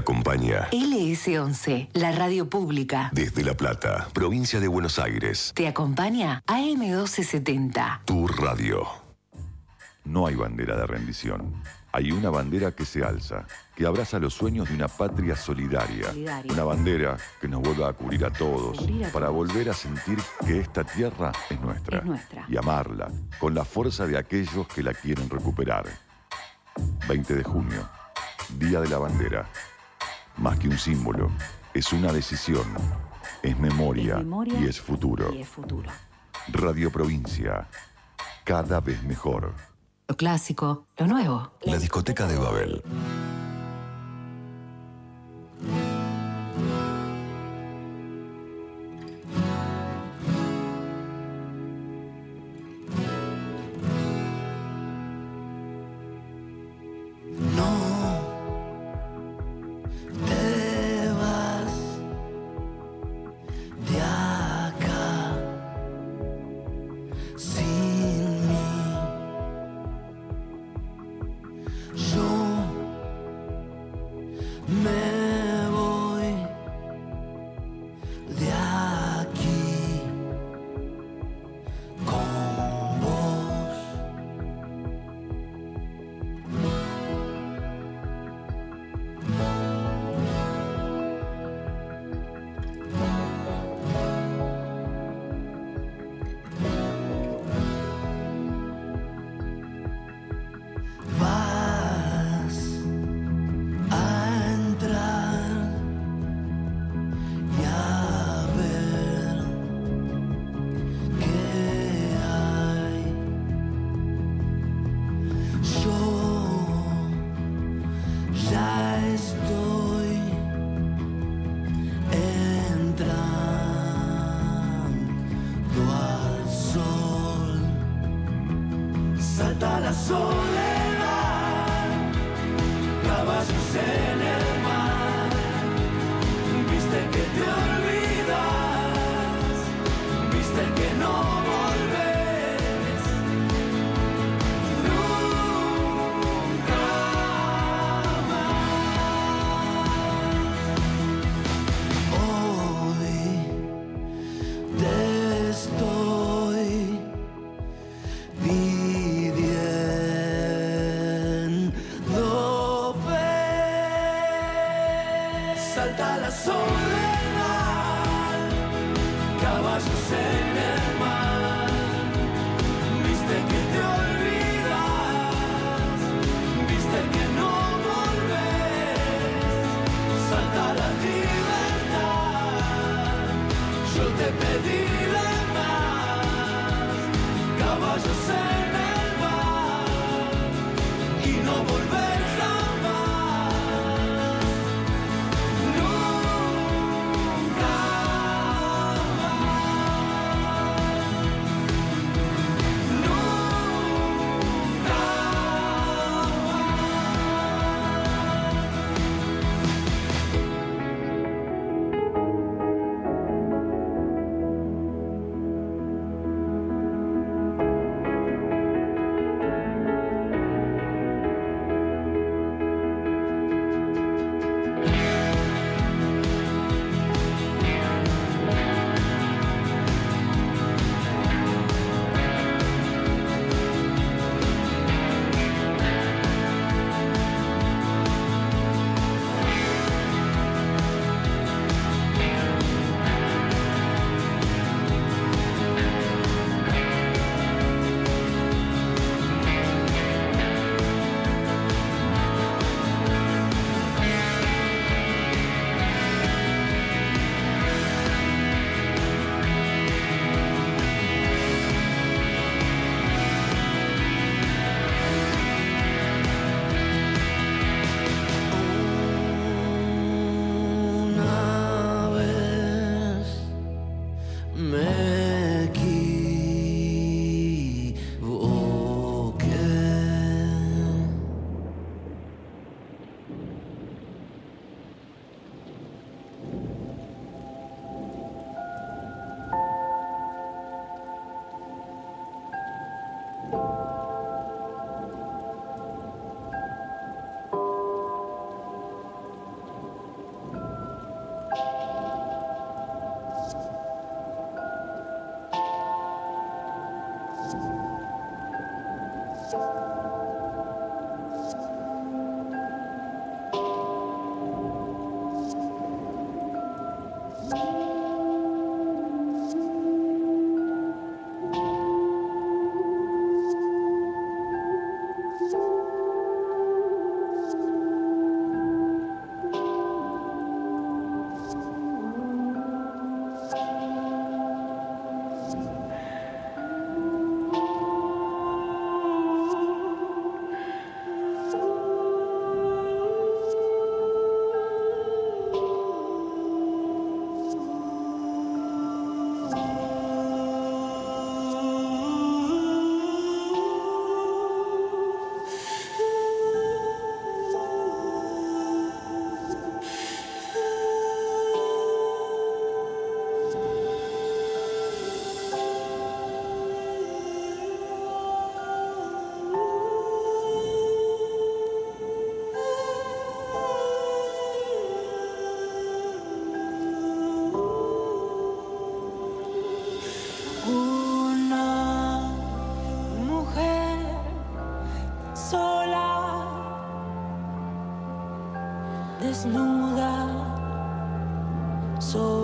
acompaña LS11, la radio pública. desde La Plata, provincia de Buenos Aires. Te acompaña AM1270. Tu radio. No hay bandera de rendición. Hay una bandera que se alza, que abraza los sueños de una patria solidaria. Una bandera que nos vuelva a cubrir a todos, para volver a sentir que esta tierra es nuestra. Y amarla, con la fuerza de aquellos que la quieren recuperar. 20 de junio, Día de la Bandera. Más que un símbolo, es una decisión, es memoria, y es futuro. Radio Provincia, cada vez mejor. Lo clásico, lo nuevo. La discoteca de Babel.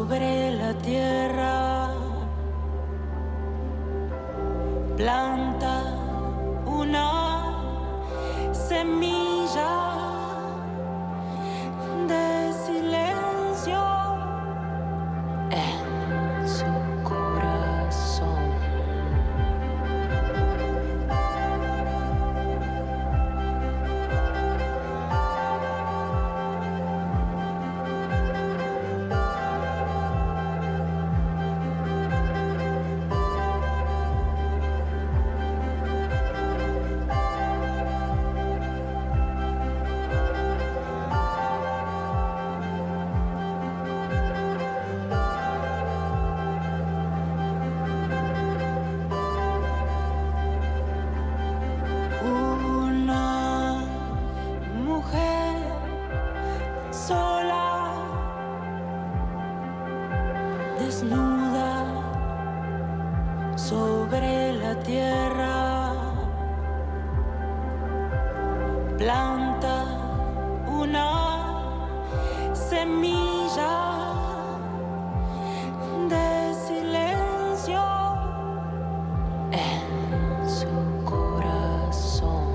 sobre la tierra, planta una semilla de silencio en su corazón. Desnuda sobre la tierra, planta una semilla de silencio en su corazón.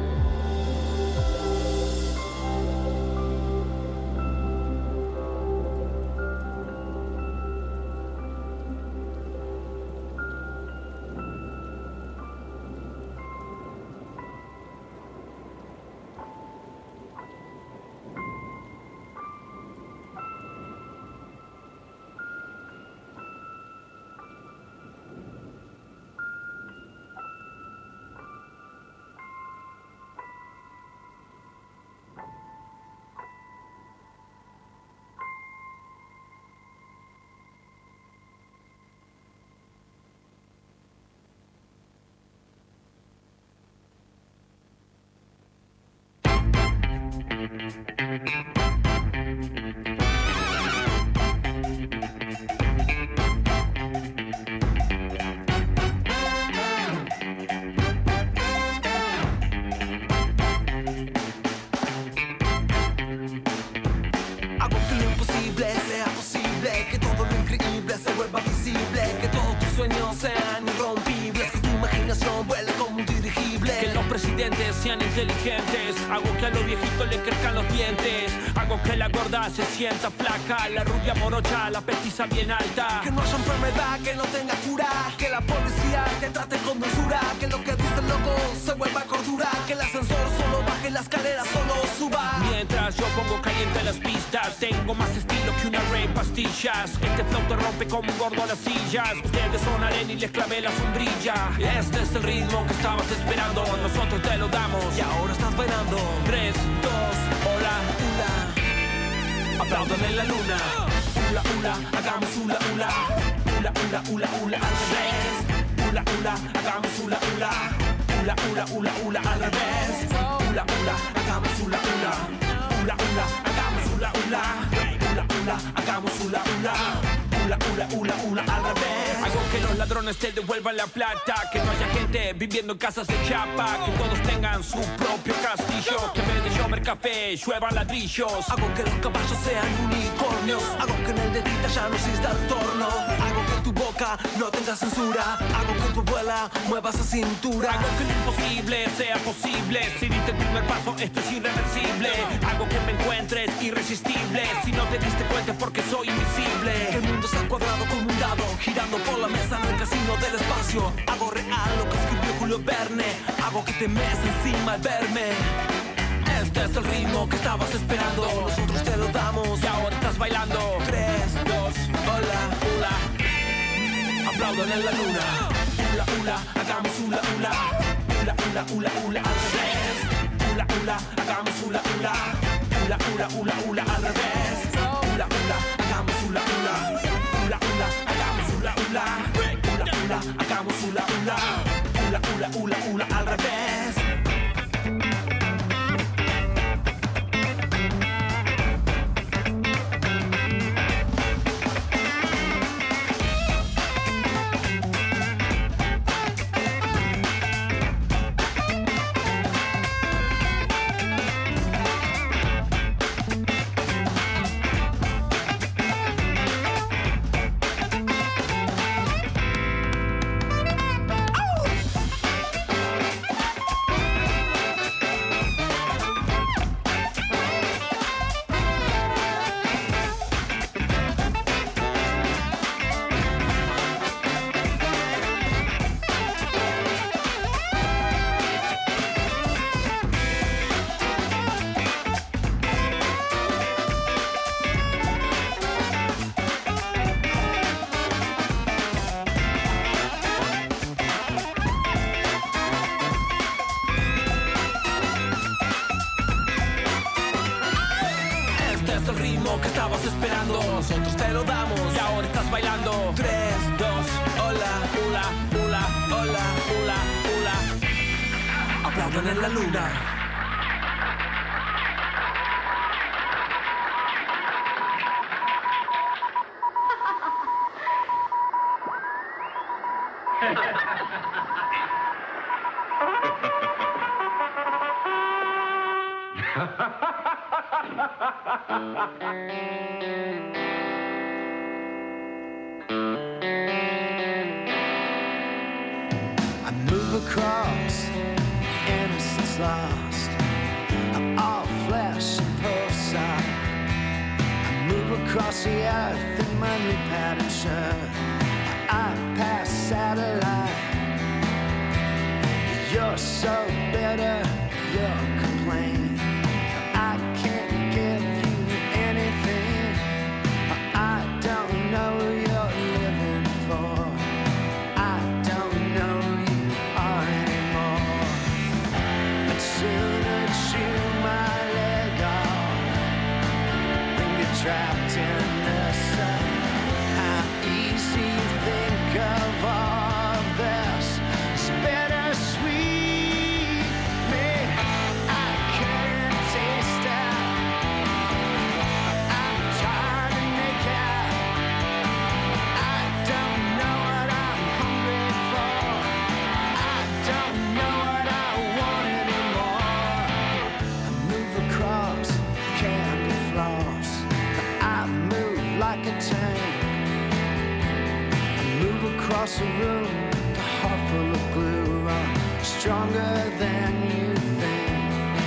Hago que lo imposible sea posible, que todo lo increíble se vuelva visible, que todos tus sueños sean irrompibles, que tu imaginación vuele como un dirigible, que los presidentes sean inteligentes. Hago que a los viejitos le crezcan los dientes. Hago que la gorda se sienta flaca, la rubia morocha, la petiza bien alta. que no haya enfermedad que no tenga cura, que la policía te trate con dulzura, que lo que dice el loco se vuelva cordura, que el ascensor solo baje, la escalera solo suba. Mientras yo pongo caliente las pistas, tengo más estilo que una Ray pastillas. Este flow te rompe como un gordo a las sillas. Ustedes son arena y les clavé la sombrilla. Este es el ritmo que estabas esperando, nosotros te lo damos. Y ahora estás bailando. 3, 2, hola, Hula, aplaudan en la luna. Hula, hula, hagamos hula, hula. Hula, hula, hula, hula, al revés. Hula, hula, hagamos hula, hula. Hula, hula, hula, hula, al revés. Hula, hula, hagamos hula, hula. Hula, hula, hagamos hula, hula. Hula, hula, hagamos hula, hula. Hula, hula, hula, hula, al revés. Hago que los ladrones te devuelvan la plata, que no haya gente viviendo en casas de chapa, que todos tengan su propio castillo, que en vez de llover café lluevan ladrillos. hago que los caballos sean unicornios, hago que en el de tinta ya no exista el torno, hago que tu boca no tenga censura, hago que tu abuela mueva esa cintura. Hago que lo imposible sea posible. Si diste el primer paso, esto es irreversible. Hago que me encuentres irresistible. Si no te diste cuenta es porque soy invisible. Que el mundo sea cuadrado como un dado, girando por la mesa en el casino del espacio. Hago real lo que escribió Julio Verne, hago que te mees encima al verme. Este es el ritmo que estabas esperando, nosotros te lo damos. Y ahora estás bailando. 3, 2, hola, hula. Aplaudan en la luna. Hula, hula, hagamos hula, hula. Hula, hula, hula, hula, al revés. Hula, hula, hagamos hula, hula. Hula, hula, hula, hula, al revés. Hula, hula, hagamos hula, hula. Hula, hula, hagamos hula, hula. Hula, hula, hagamos hula, hula. Hula, hula, hula, hula, al revés. esperando, nosotros te lo damos y ahora estás bailando. 3, 2, hola, hula, hula, hola, hula, hula. Aplaudan en la luna. I move across, innocence lost. I'm all flesh and pulsar. I move across the earth in my new pattern shirt. I pass satellite. You're so bitter, you're complaining. I can't give you anything. I don't know who you're living for. I don't know who you are anymore. I'd sooner chew my leg off than get trapped in this. How easy you think of all this. It's bittersweet. Me, I can't taste it. I'm tired and naked. I don't know what I'm hungry for. I don't know what I want anymore. I move across candy floss. I move like a tank. I move across the room, a heart full of glue. I'm stronger than you think.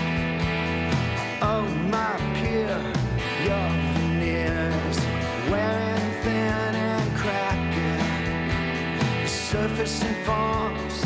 Oh, my peer, your veneers wearing thin and cracking. The surface informs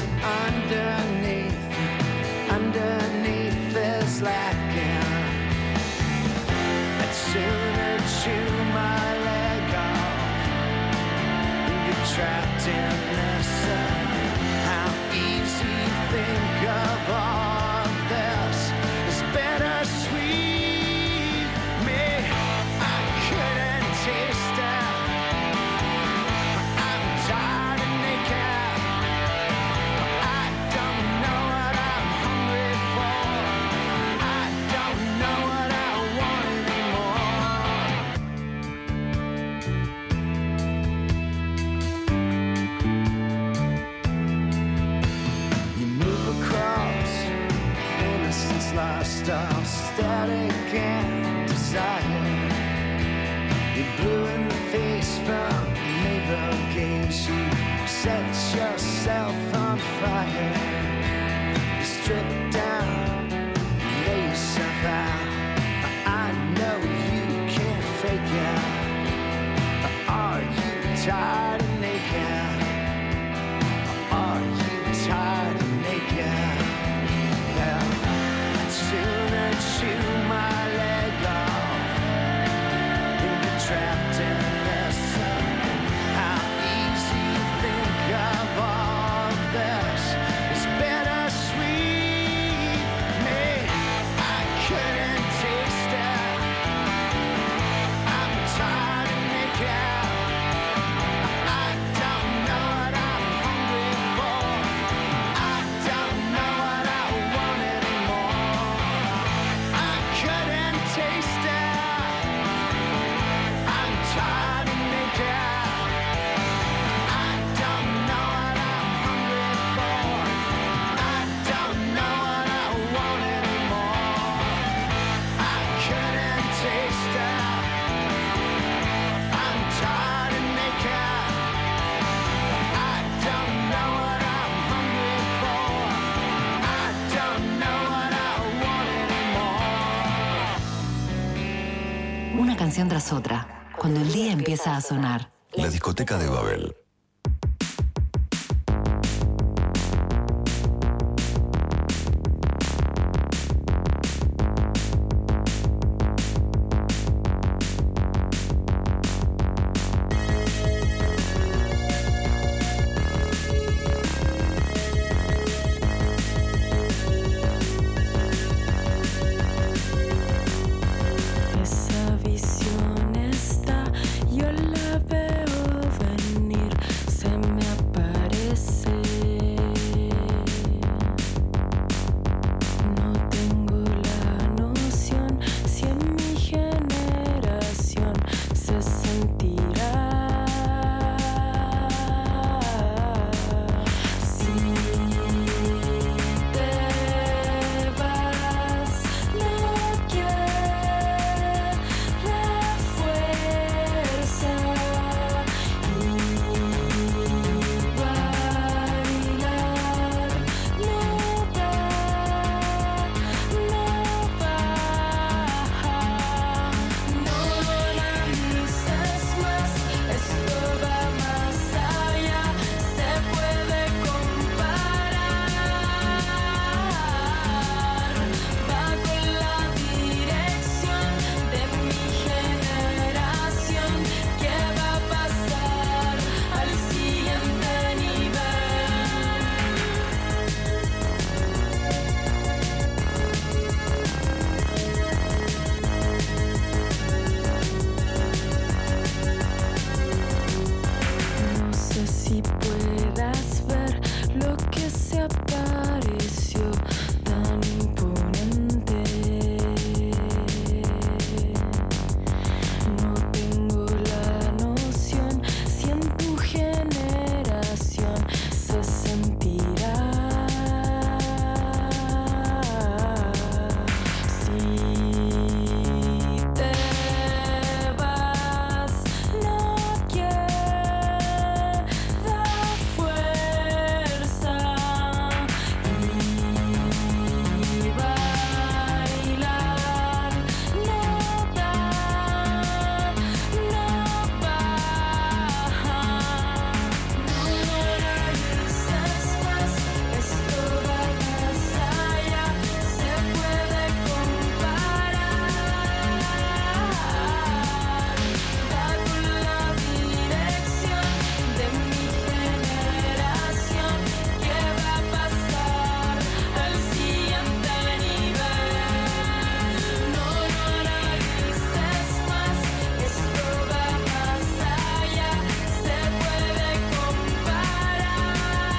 underneath is lacking. I'd sooner chew my leg off than get trapped in this. How easy you think of all this is bittersweet. Me, I couldn't taste it. I'm tired and naked. I don't know what I'm hungry for. I don't know what I want anymore. You move across, innocence lost, all static and desire. You blew in the face from naval gaze. You set yourself on fire. You strip down, lay yourself out. I know you can't fake it. Are you tired and naked? Are you tired and naked? Yeah. I'd sooner chew my leg off than get trapped in this. How easy you think of all this is bittersweet. Me, I couldn't taste it. I'm tired and naked. I don't know what I'm hungry for. I don't know what I want anymore. I couldn't taste it. I'm tired and naked. I don't know what I'm hungry for. I don't know what I want anymore. I couldn't taste it. I'm tired and naked. I don't know what I'm hungry for. I don't know what I want anymore. Una canción tras otra, cuando el día empieza a sonar. La discoteca de Babel. Esa visión es Si puedas ver lo que se apareció tan imponente. No tengo la noción si en tu generación se sentirá. Si te vas, no queda fuerza y bailar no da, no baja. No moralices más, esto va más allá, se puede comparar. Va con la dirección de mi generación, que va a pasar al siguiente nivel. No moralices más, esto va más allá, se puede comparar.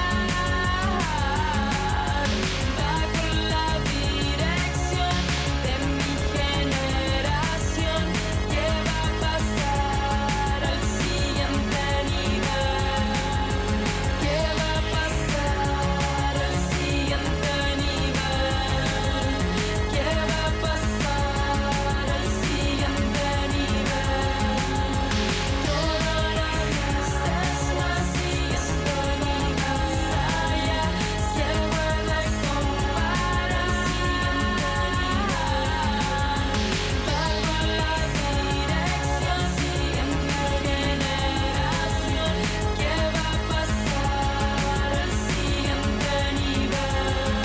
Va con la dirección de mi generación, que va a pasar al siguiente nivel. Que va a pasar al siguiente nivel. Que va a pasar al siguiente nivel. No moralices más, y estoy más allá, se puede comparar. Va con la dirección de mi generación, que va a pasar al siguiente nivel.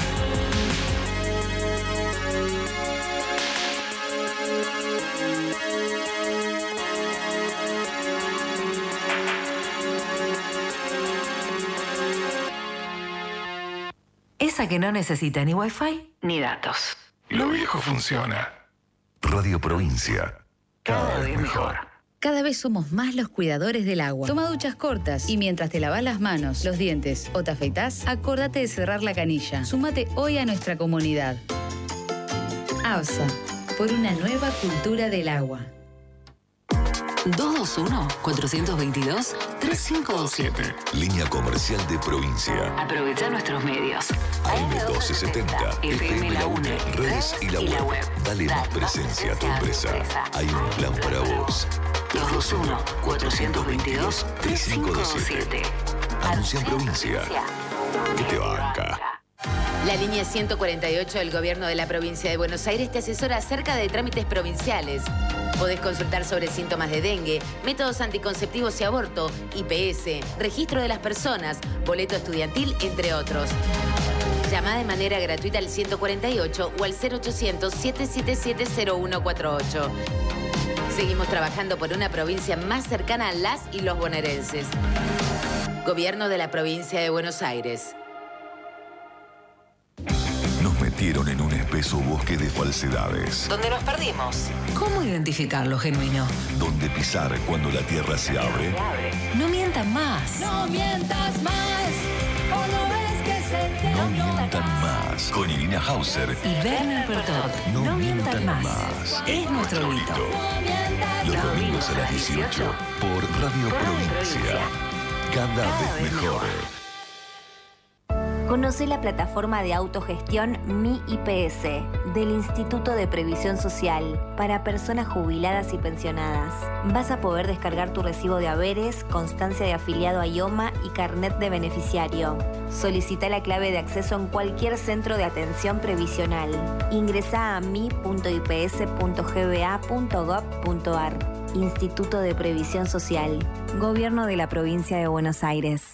Esa que no necesita ni wifi ni datos. Lo viejo funciona. Radio Provincia. Cada vez mejor. Cada vez somos más los cuidadores del agua. Toma duchas cortas y mientras te lavas las manos, los dientes o te afeitás, acordate de cerrar la canilla. Súmate hoy a nuestra comunidad. ABSA, por una nueva cultura del agua. 221-422-3527. Línea comercial de provincia. Aprovecha nuestros medios. AM1270, FM La UNE, redes y la web. Dale más presencia a tu empresa. Hay un plan para vos. 221-422-3527. Anuncia en provincia. ¿Qué te banca? La línea 148 del Gobierno de la Provincia de Buenos Aires te asesora acerca de trámites provinciales. Podés consultar sobre síntomas de dengue, métodos anticonceptivos y aborto, IPS, registro de las personas, boleto estudiantil, entre otros. Llama de manera gratuita al 148 o al 0800-777-0148. Seguimos trabajando por una provincia más cercana a las y los bonaerenses. Gobierno de la Provincia de Buenos Aires. Nos metieron en un espeso bosque de falsedades. ¿Dónde nos perdimos? ¿Cómo identificar lo genuino? Donde pisar cuando la tierra se abre. No mientan más. No mientas más, o no ves que se te No mientan más. Con Irina Hauser. Y Werner Pertot. No mientan más. Es nuestro grito. No mientas Los domingos a las 18 por Radio Provincia. Cada vez mejor. Conoce la plataforma de autogestión Mi IPS del Instituto de Previsión Social para personas jubiladas y pensionadas. Vas a poder descargar tu recibo de haberes, constancia de afiliado a IOMA y carnet de beneficiario. Solicita la clave de acceso en cualquier centro de atención previsional. Ingresa a mi.ips.gba.gov.ar. Instituto de Previsión Social. Gobierno de la Provincia de Buenos Aires.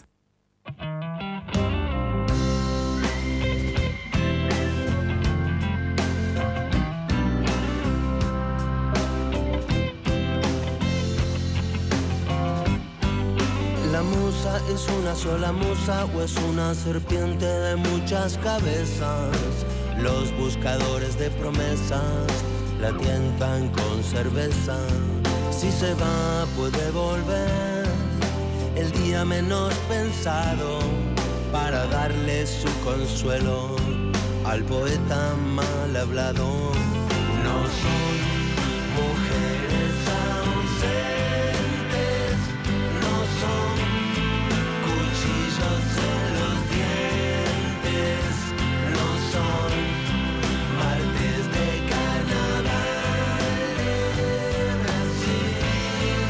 La musa es una sola musa o es una serpiente de muchas cabezas. Los buscadores de promesas la tientan con cerveza. Si se va puede volver el día día menos pensado para darle su consuelo al poeta mal hablado. No son mujeres ausentes, no son cuchillos en los dientes, no son martes de carnaval de Brasil.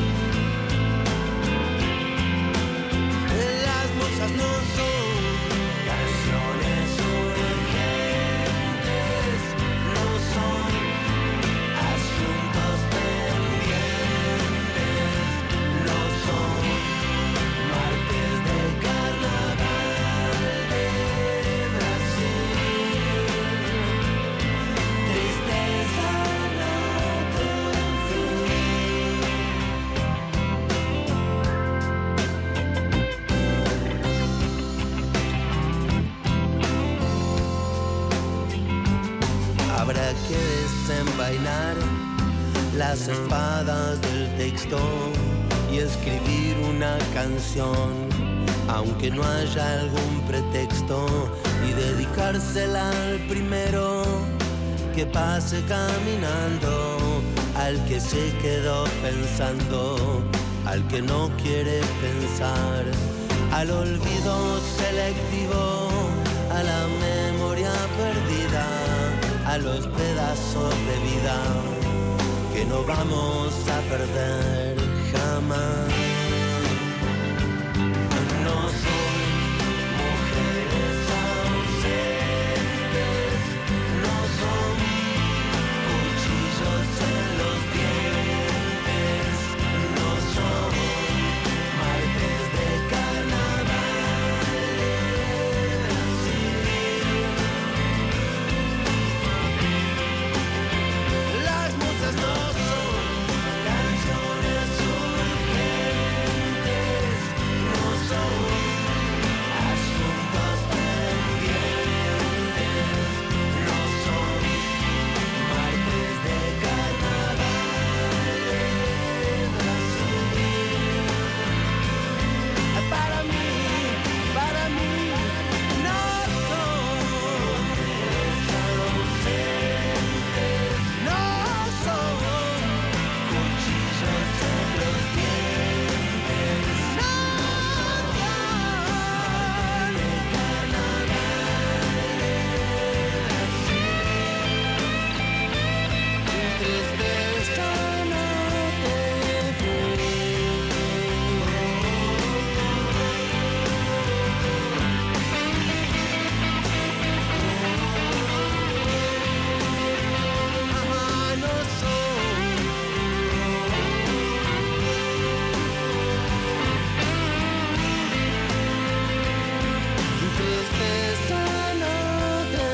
Las musas no son canciones urgentes, no son asuntos pendientes, no son martes de carnaval de Brasil. Tristeza no tiene Habrá que desenvainar las espadas del texto y escribir una canción, aunque no haya algún pretexto, y dedicársela al primero que pase caminando, al que se quedó pensando, al que no quiere pensar, al olvido selectivo, a la memoria perdida, a los pedazos de vida que no vamos a perder jamás. No son mujeres ausentes, no son cuchillos en los dientes, no son martes de carnaval de Brasil. Las musas no son canciones urgentes, no son asuntos pendientes, no son martes de carnaval de Brasil. Para mí no son ausentes, no son cuchillos en los dientes, no son martes de carnaval de Brasil. Tristeza no te no son. Tristeza no te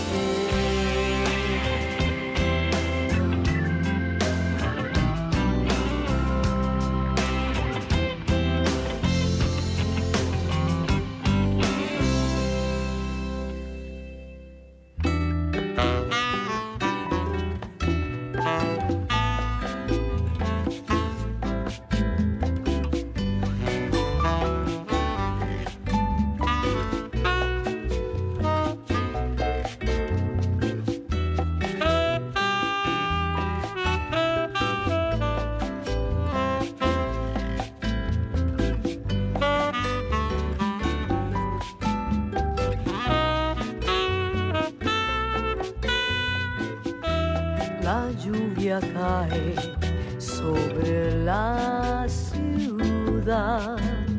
La lluvia cae sobre la ciudad.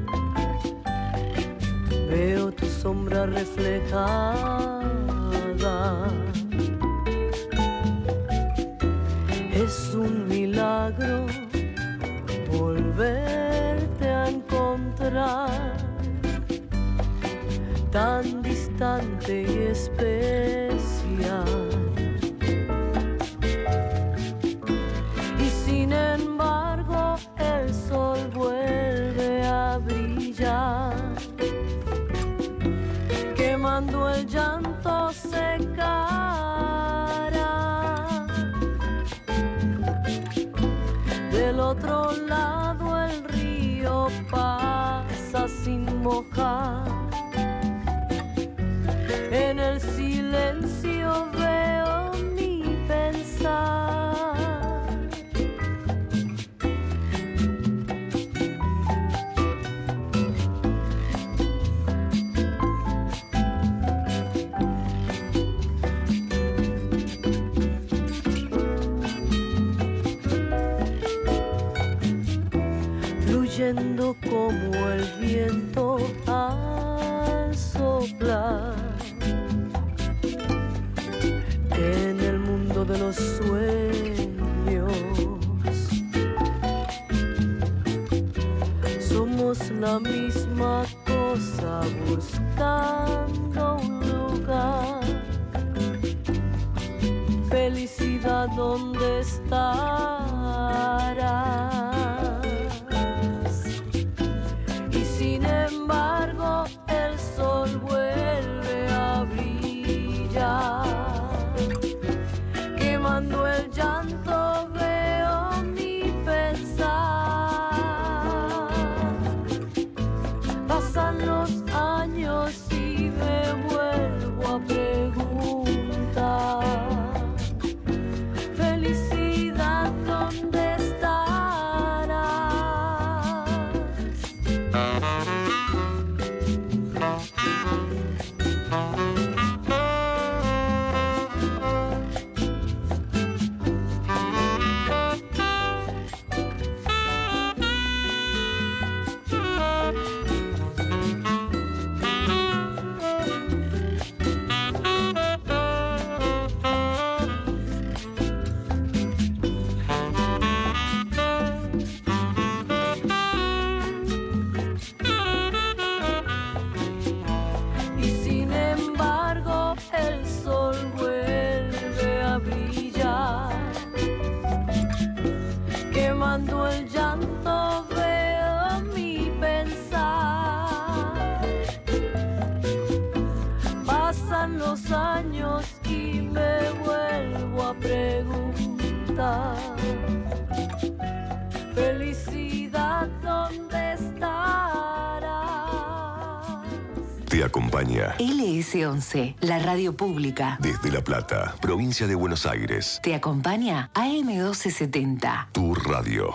Veo tu sombra reflejada. Es un milagro volverte a encontrar, tan distante y especial. Y sin embargo el sol vuelve a brillar, quemando el llanto secará. Del otro lado el río pasa despojar. En el silencio veo mi pensar. Fluyendo como el viento al soplar. En el mundo de los sueños somos la misma cosa buscando un lugar. Felicidad, ¿dónde estarás? Y sin embargo el sol vuelve a brillar. Quemando el llanto veo mi pensar. Pasan los años y me vuelvo a preguntar. Felicidad, ¿dónde Y sin embargo el sol vuelve a brillar. Quemando el llanto veo mi pensar. Pasan los años y me vuelvo a preguntar. Felicidad, ¿dónde estarás? Te acompaña LS11, la radio pública. desde La Plata, provincia de Buenos Aires. Te acompaña AM1270. Tu radio.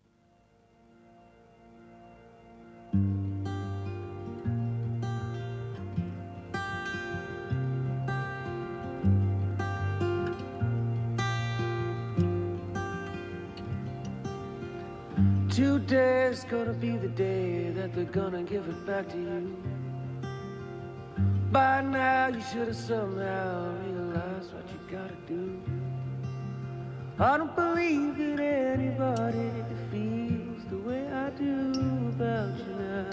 Today's gonna be the day that they're gonna give it back to you. By now you should have somehow realized what you gotta do. I don't believe that anybody feels the way I do about you now.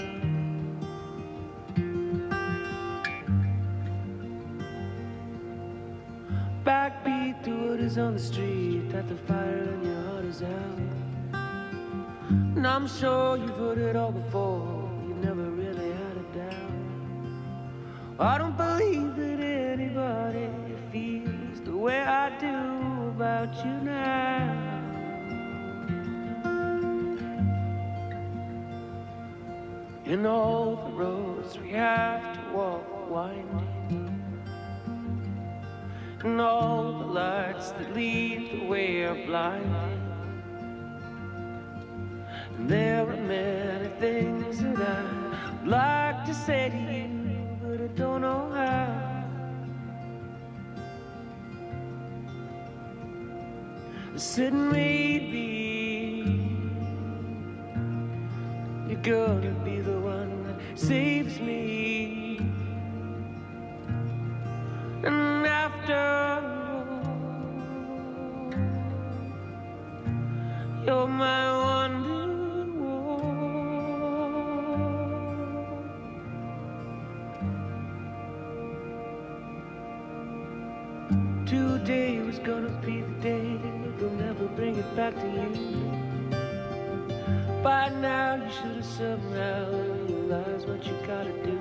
Backbeat to what is on the street, that the fire in your heart is out. And I'm sure you've heard it all before, you never really had a doubt. I don't believe that anybody feels the way I do about you now. And all the roads we have to walk winding, and all the lights that lead the way are blinding. And there are many things that I'd like to say to you, but I don't know how. Sit and read me. You're gonna be the one that saves me. And after all, you're my wonder. Today was gonna be the day they'll never bring it back to you. By now you should have somehow realized what you gotta do.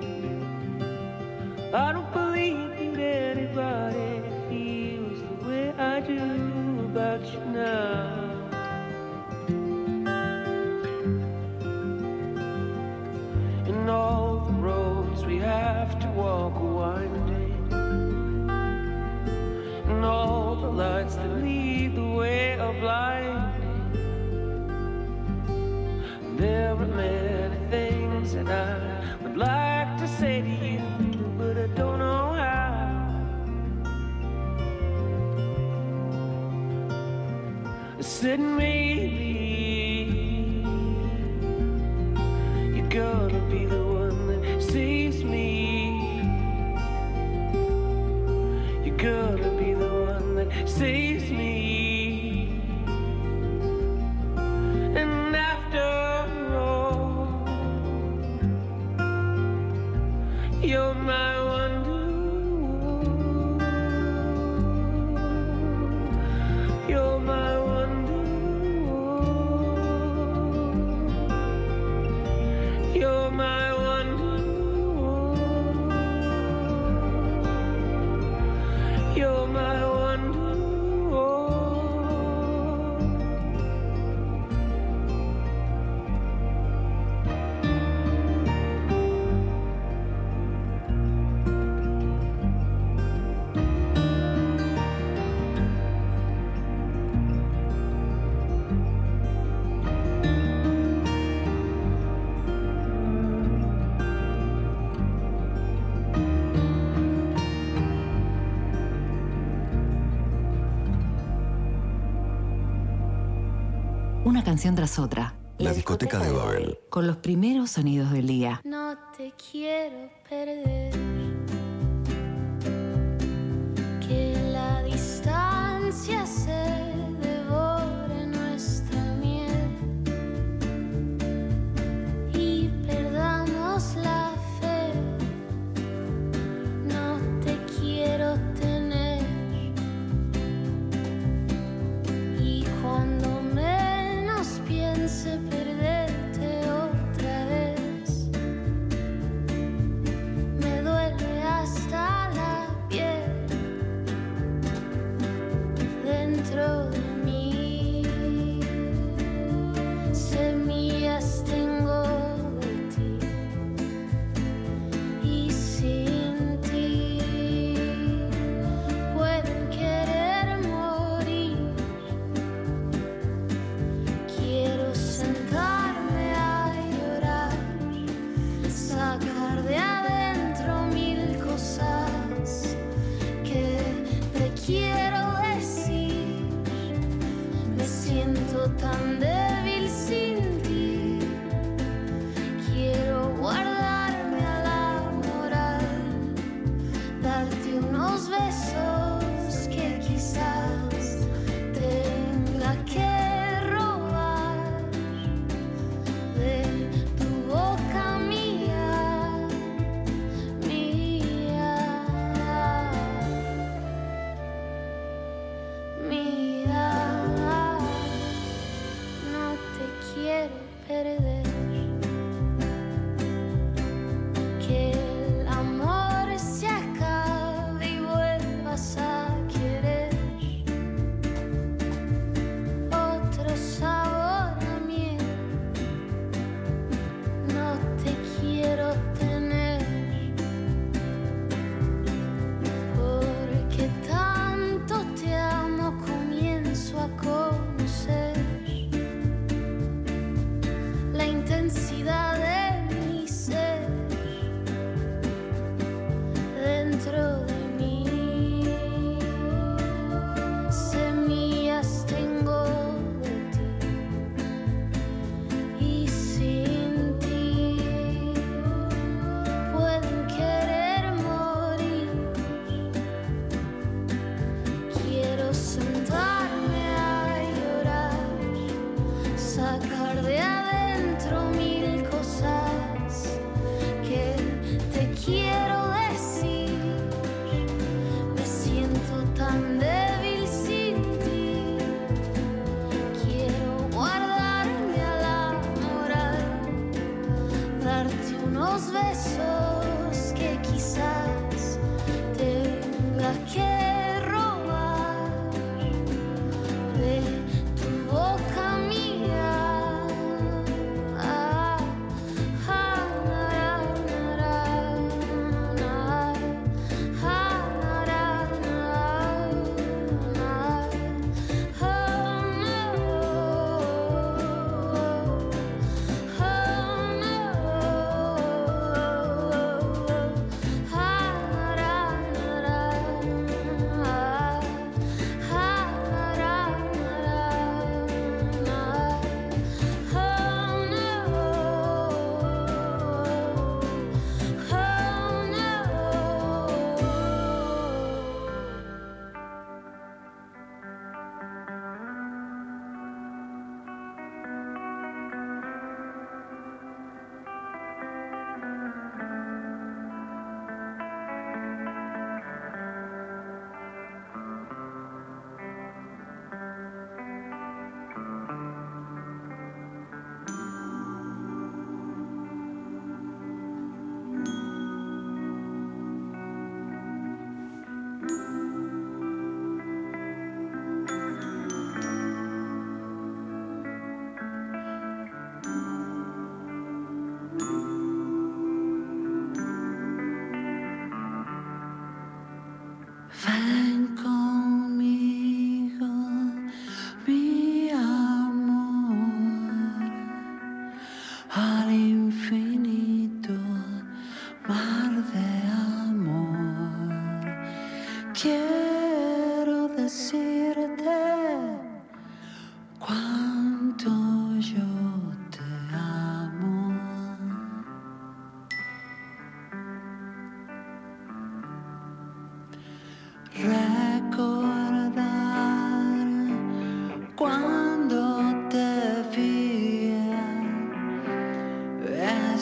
I don't believe that anybody feels the way I do about you now. And all the have to walk a winding, and all the lights that lead the way are blinding. There are many things that I would like to say to you, but I don't know how. I said maybe you're gonna be the one that saves me. You're gonna be the one that saves me. And after all, you're my wonder. You're my wonder. You're my wonder. You're my wonder. Una canción tras otra, La discoteca de Babel. con los primeros sonidos del día. No te quiero perder. Que la distancia se devore nuestra miel y perdamos la fe. No te quiero tener. Y cuando menos piense perderte otra vez, me duele hasta la piel. Dentro de mí semillas tengo de ti, y sin ti pueden querer morir. Quiero sentarme a llorar, sacar de adentro mil cosas que te quiero decir. Me siento tan débil sin ti. Quiero guardarme a la moral, darte unos besos que quizás tenga que robar de tu boca mía, mía, mía. No te quiero perder. Que el amor se acabe y vuelvas a querer otro sabor a miel. No te quiero tener, porque tanto te amo comienzo a conocer la intensidad de mi ser. Dentro de mí semillas tengo de ti, y sin ti pueden querer morir. Quiero sentarme a llorar, sacar de adentro mil cosas que te quiero decir. Me siento tan débil sin ti. Quiero guardarme a la moral, darte unos besos que quizás tenga que robar de tu boca mía. Ah, ah, na, na, na,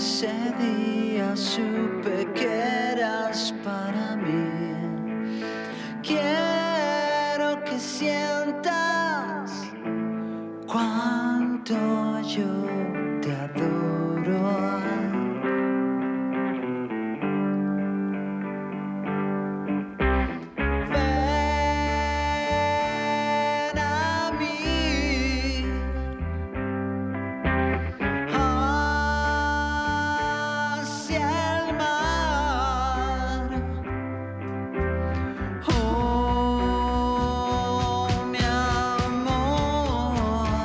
Ese día supe que eras para mí. Quiero que sientas cuánto yo te adoro. Ven a mí, hacia el mar. Oh, mi amor,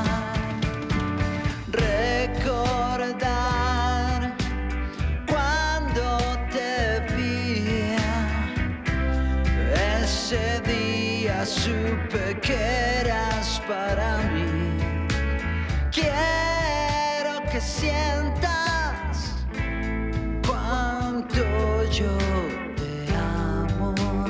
recordar cuando te vi. Ese día supe que eras para mí. Quiero que sientas cuánto yo te amo.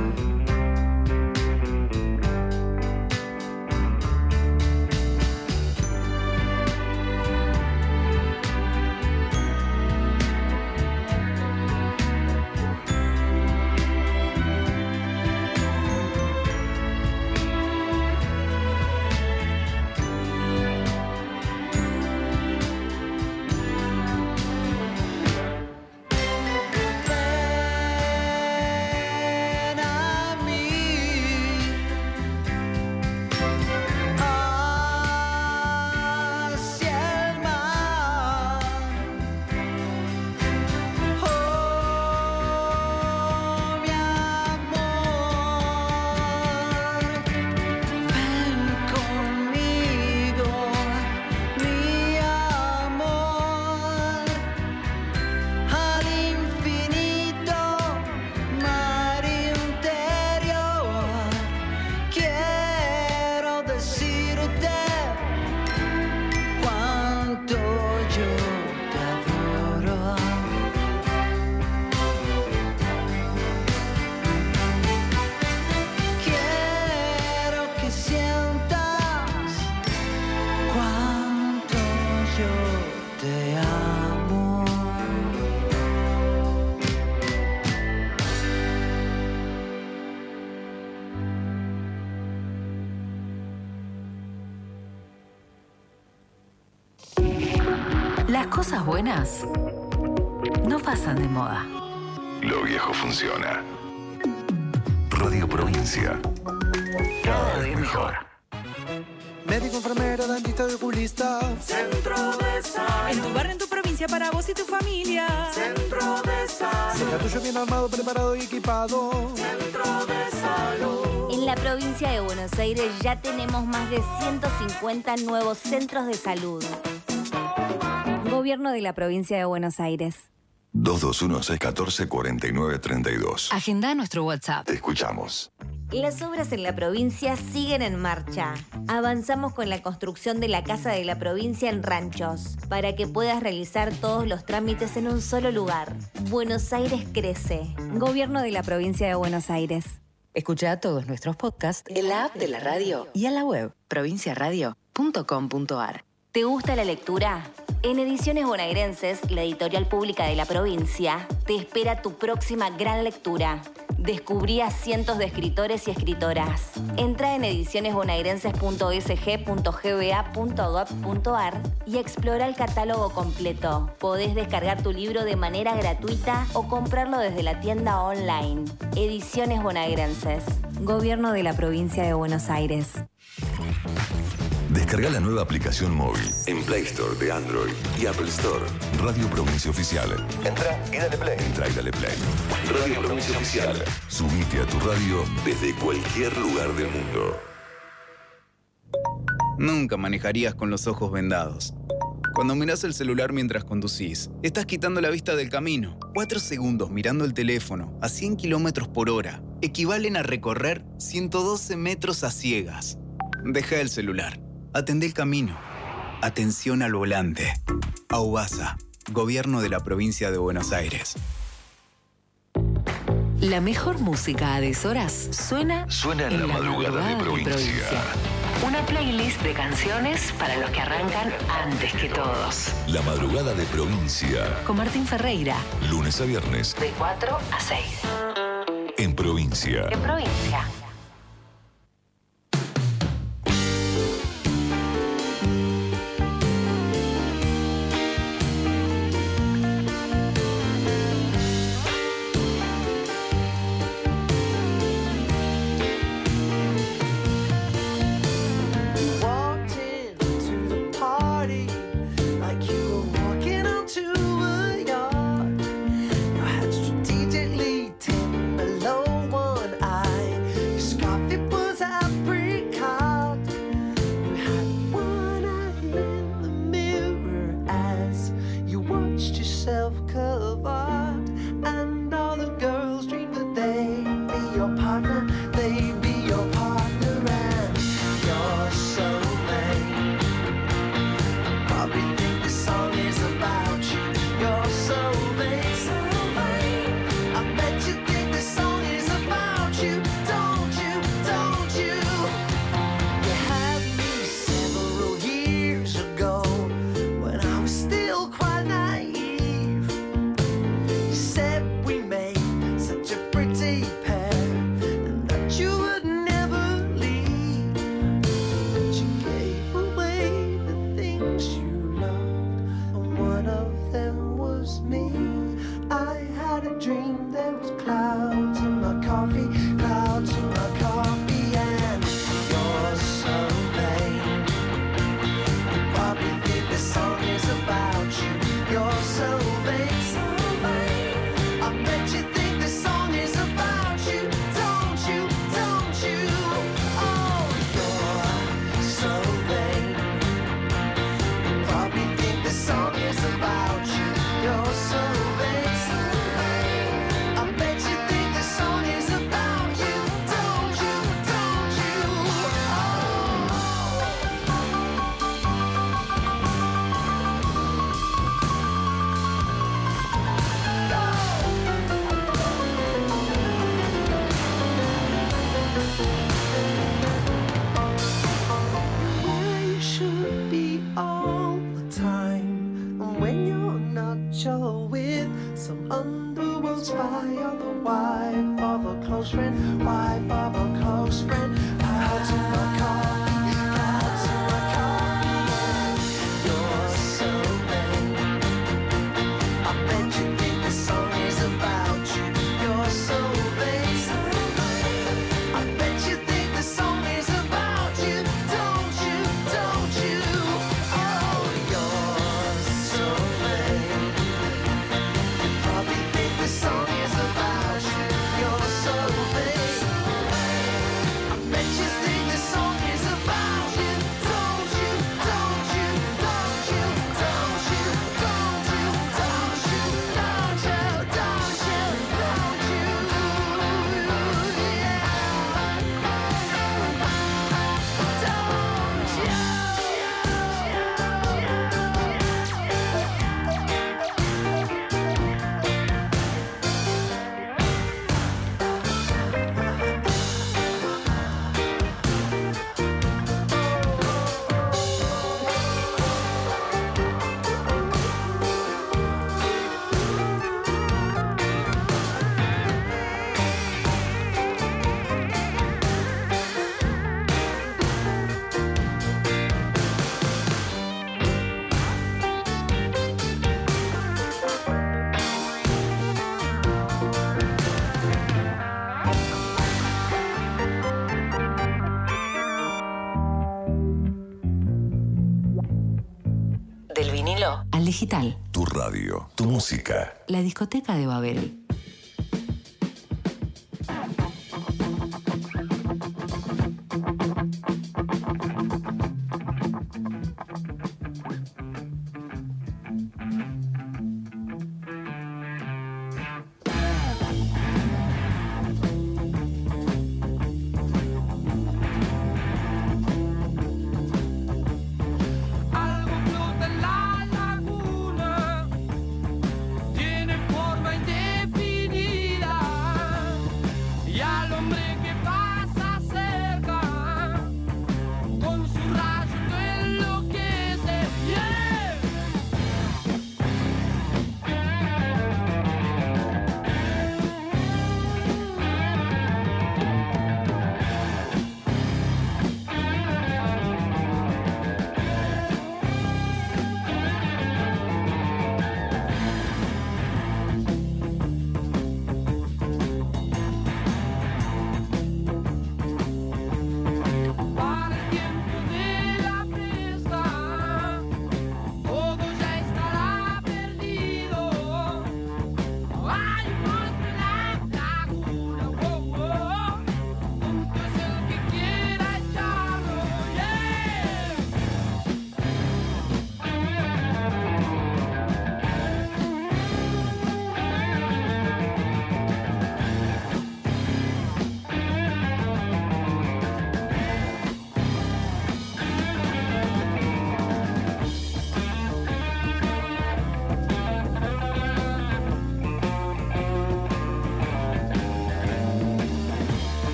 Ven a mí, hacia el mar. Oh, mi amor, ven conmigo, mi amor, al infinito mar interior. Quiero decirte cuánto yo te adoro. Quiero que sientas cuánto yo te amo. Las cosas buenas no pasan de moda. Lo viejo funciona. Radio Provincia. Cada vez mejor. Médico, enfermera, dentista y oculista. Centro de Salud. En tu barrio, en tu provincia, para vos y tu familia. Centro de Salud. Deja tuyo bien armado, preparado y equipado. Centro de Salud. En la provincia de Buenos Aires ya tenemos más de 150 nuevos centros de salud. Gobierno de la provincia de Buenos Aires. 221-614-4932. Agenda nuestro WhatsApp. Te escuchamos. Las obras en la provincia siguen en marcha. Avanzamos con la construcción de la Casa de la Provincia en Ranchos, para que puedas realizar todos los trámites en un solo lugar. Buenos Aires crece. Gobierno de la provincia de Buenos Aires. Escucha todos nuestros podcasts en la app de la radio y en la web provinciaradio.com.ar. ¿Te gusta la lectura? En Ediciones Bonaerenses, la editorial pública de la provincia, te espera tu próxima gran lectura. Descubrí a cientos de escritores y escritoras. Entra en edicionesbonaerenses.sg.gba.gov.ar y explora el catálogo completo. Podés descargar tu libro de manera gratuita o comprarlo desde la tienda online. Ediciones Bonaerenses. Gobierno de la provincia de Buenos Aires. Descarga la nueva aplicación móvil en Play Store de Android y Apple Store. Radio Provincia Oficial. Entra y dale play. Entra y dale play. Radio Provincia Oficial. Subite a tu radio desde cualquier lugar del mundo. Nunca manejarías con los ojos vendados. Cuando mirás el celular mientras conducís, estás quitando la vista del camino. 4 segundos mirando el teléfono a 100 kilómetros por hora equivalen a recorrer 112 metros a ciegas. Deja el celular. Atendé el camino. Atención al volante. AUBASA, Gobierno de la Provincia de Buenos Aires. La mejor música a deshoras suena en la madrugada de provincia. Una playlist de canciones para los que arrancan antes que todos. La madrugada de provincia. Con Martín Ferreira. Lunes a viernes. De 4 a 6. En provincia. En provincia. Del vinilo al digital. Tu radio, tu música. La discoteca de Babel. Tiene forma indefinida.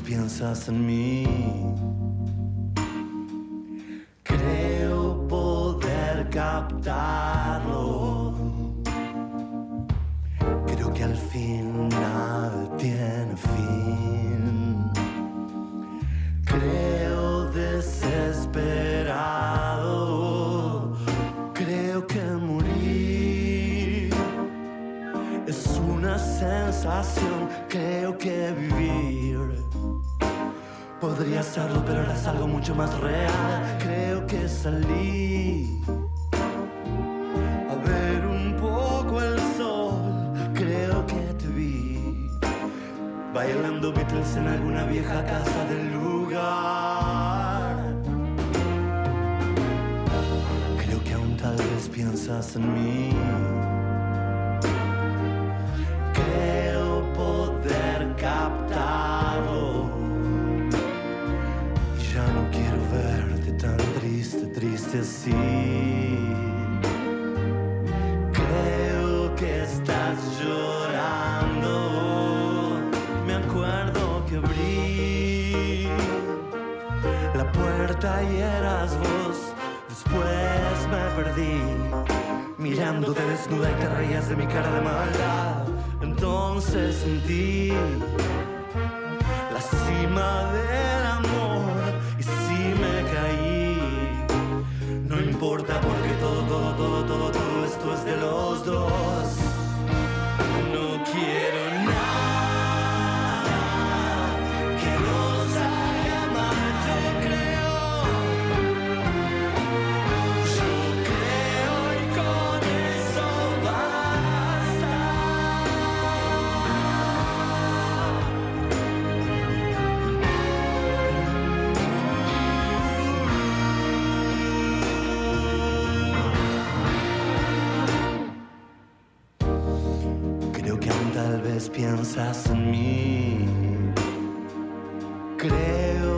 piensas en mí. Creo poder captarlo. Creo que al final tiene fin. Creo desesperado. Creo que morir es una sensación. Creo que vivir podría serlo, pero ahora es algo mucho más real. Creo que salí a ver un poco el sol. Creo que te vi bailando Beatles en alguna vieja casa del lugar. Creo que aún tal vez piensas en mí. Creo poder captarlo. Ya no quiero verte tan triste, triste así. Creo que estás llorando. Me acuerdo que abrí la puerta y eras vos. Después me perdí mirándote desnuda y te reías de mi cara de maldad. Entonces sentí la cima del amor y si me caí, no importa porque todo esto es de los dos. No quiero nada que nos haga mal. Yo creo y con eso basta. Creo que aún tal vez piensas en mí. Creo